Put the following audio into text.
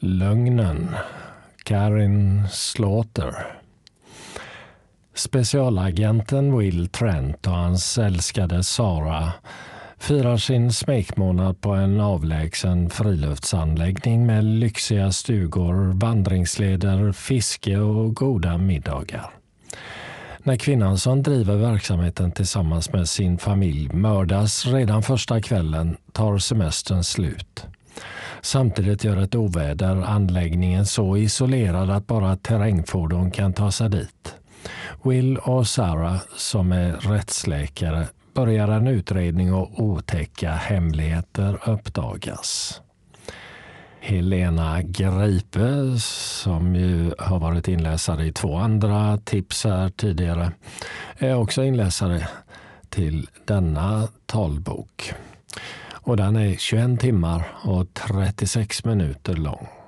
Lögnen, Karin Slaughter. Specialagenten Will Trent och hans älskade Sarah firar sin smekmånad på en avlägsen friluftsanläggning med lyxiga stugor, vandringsleder, fiske och goda middagar. När kvinnan som driver verksamheten tillsammans med sin familj mördas redan första kvällen tar semestern slut. Samtidigt gör ett oväder anläggningen så isolerad att bara terrängfordon kan ta sig dit. Will och Sarah, som är rättsläkare, börjar en utredning och otäcka hemligheter uppdagas. Helena Gripe, som ju har varit inläsare i 2 andra tips här tidigare, är också inläsare till denna talbok. Och den är 21 timmar och 36 minuter lång.